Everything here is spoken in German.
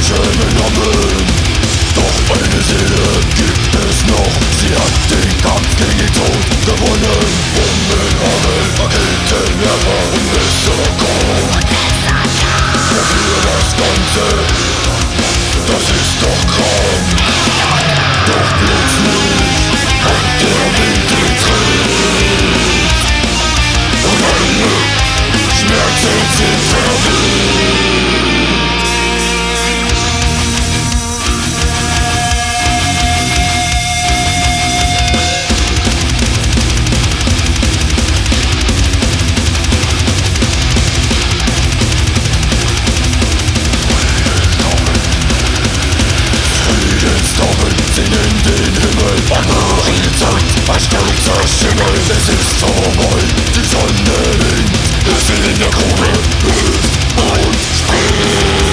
Namen. Doch eine Seele gibt es noch. Sie hat den Kampf gegen den Tod gewonnen. Unbenommen, Raketen werfen und Messer kommt. Wofür das Ganze? Das ist doch krank. Doch plötzlich hat der Wind gedreht und alle Schmerzen sind verweht. Singen den Himmel am Horizont, ein stolzer Schimmel, es ist vorbei, die Sonne winkt, es in der Grube hüpft und springt.